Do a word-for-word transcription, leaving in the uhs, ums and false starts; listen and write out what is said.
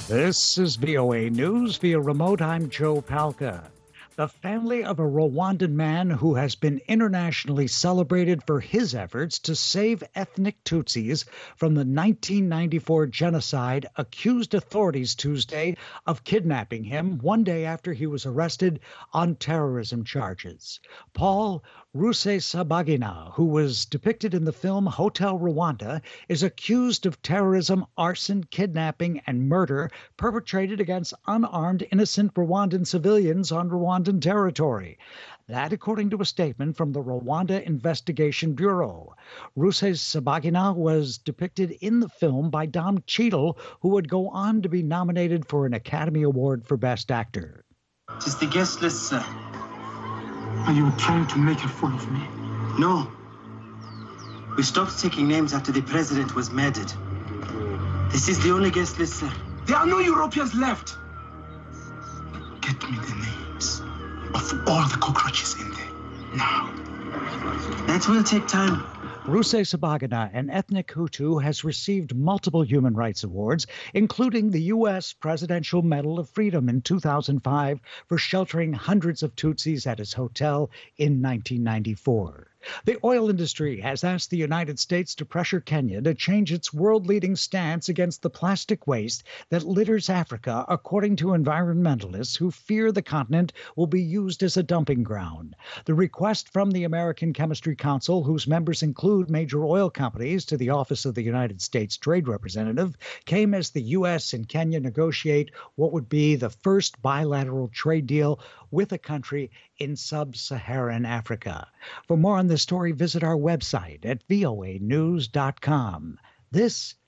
This is V O A News via remote. I'm Joe Palca. The family of a Rwandan man who has been internationally celebrated for his efforts to save ethnic Tutsis from the nineteen ninety-four genocide accused authorities Tuesday of kidnapping him one day after he was arrested on terrorism charges. Paul Rusesabagina, who was depicted in the film Hotel Rwanda, is accused of terrorism, arson, kidnapping, and murder perpetrated against unarmed, innocent Rwandan civilians on Rwandan territory. That, according to a statement from the Rwanda Investigation Bureau. Rusesabagina was depicted in the film by Dom Cheadle, who would go on to be nominated for an Academy Award for Best Actor. It is the guest list, sir. Are you trying to make a fool of me? No. We stopped taking names after the president was murdered. This is the only guest list, sir. There are no Europeans left. Get me the names of all the cockroaches in there, now. That will take time. Rusesabagina, an ethnic Hutu, has received multiple human rights awards, including the U S Presidential Medal of Freedom in two thousand five for sheltering hundreds of Tutsis at his hotel in nineteen ninety-four. The oil industry has asked the United States to pressure Kenya to change its world-leading stance against the plastic waste that litters Africa, according to environmentalists who fear the continent will be used as a dumping ground. The request from the American Chemistry Council, whose members include major oil companies, to the Office of the United States Trade Representative, came as the U S and Kenya negotiate what would be the first bilateral trade deal with a country in sub-Saharan Africa. For more on this story, visit our website at voa news dot com. This